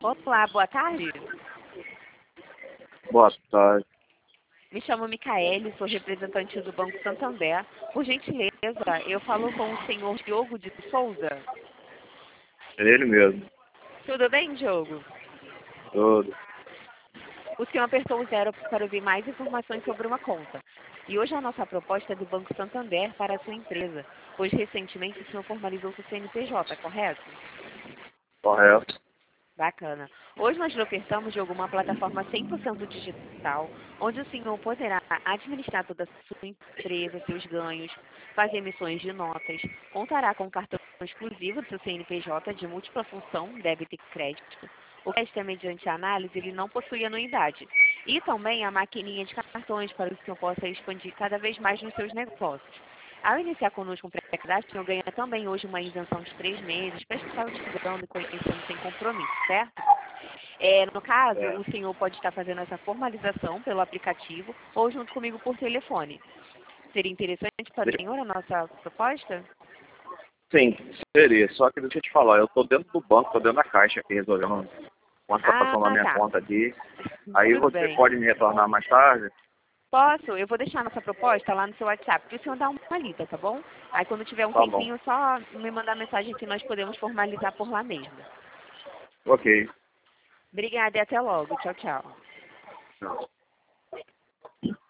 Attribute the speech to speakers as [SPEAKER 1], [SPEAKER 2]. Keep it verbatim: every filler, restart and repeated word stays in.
[SPEAKER 1] Olá, boa tarde.
[SPEAKER 2] Boa tarde.
[SPEAKER 1] Me chamo Micaele, sou representante do Banco Santander. Por gentileza, eu falo com o senhor Diogo de Souza.
[SPEAKER 2] É ele mesmo.
[SPEAKER 1] Tudo bem, Diogo?
[SPEAKER 2] Tudo.
[SPEAKER 1] O senhor apertou o zero para ouvir mais informações sobre uma conta. E hoje a nossa proposta é do Banco Santander para a sua empresa, pois recentemente o senhor formalizou seu C N P J, correto?
[SPEAKER 2] Correto.
[SPEAKER 1] Bacana. Hoje nós lhe ofertamos de alguma plataforma cem por cento digital, onde o senhor poderá administrar toda a sua empresa, seus ganhos, fazer emissões de notas, contará com um cartão exclusivo do seu C N P J de múltipla função, débito e crédito. O crédito é mediante análise, ele não possui anuidade. E também a maquininha de cartões para que o senhor possa expandir cada vez mais nos seus negócios. Ao iniciar conosco um pré-cadastro, o senhor ganha também hoje uma isenção de três meses para estar utilizando e conhecendo sem compromisso, certo? É, no caso,
[SPEAKER 2] É.
[SPEAKER 1] o senhor pode estar fazendo essa formalização pelo aplicativo ou junto comigo por telefone. Seria interessante para o senhor a nossa proposta?
[SPEAKER 2] Sim, seria. Só que deixa eu te falar, eu tô dentro do banco, tô dentro da caixa aqui, resolvendo uma
[SPEAKER 1] Ah,
[SPEAKER 2] situação na minha
[SPEAKER 1] tá.
[SPEAKER 2] conta aqui. Aí
[SPEAKER 1] Tudo
[SPEAKER 2] você
[SPEAKER 1] bem.
[SPEAKER 2] pode me retornar mais tarde?
[SPEAKER 1] Posso? Eu vou deixar nossa proposta lá no seu WhatsApp para o senhor dar uma lida, tá bom? Aí quando tiver um
[SPEAKER 2] Tá bom.
[SPEAKER 1] tempinho, só me mandar mensagem que nós podemos formalizar por lá mesmo.
[SPEAKER 2] Ok.
[SPEAKER 1] Obrigada e até logo. Tchau, tchau.
[SPEAKER 2] Não.